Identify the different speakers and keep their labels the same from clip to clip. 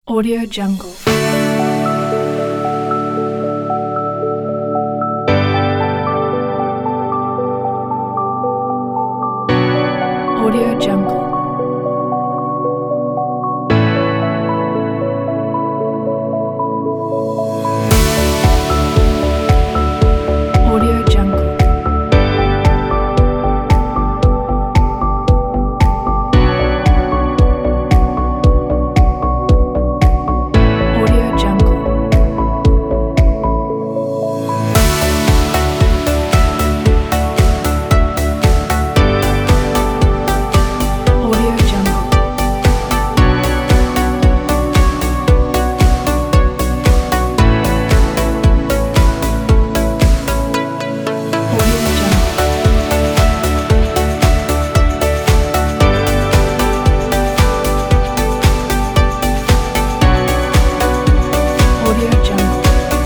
Speaker 1: Audio Jungle. Audio Jungle. Audio Jungle. Audio Jungle. Audio Jungle. Audio Jungle.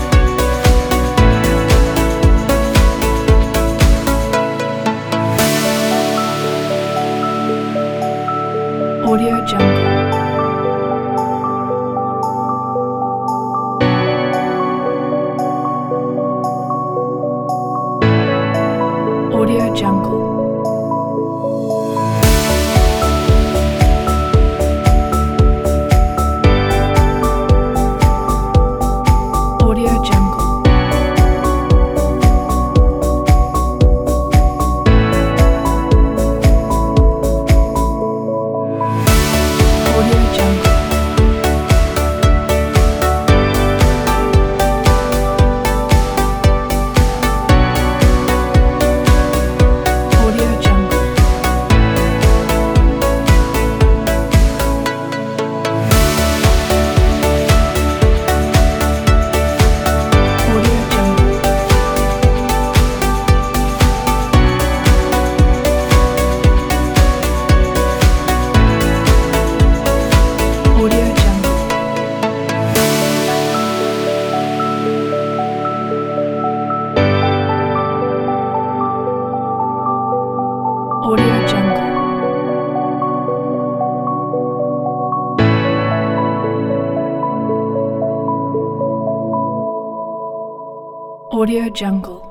Speaker 1: Audio Jungle. Audio Jungle. Audio Jungle. Audio Jungle. Audio Jungle. Audio Jungle. Audio Jungle. Audio Jungle. Audio Jungle.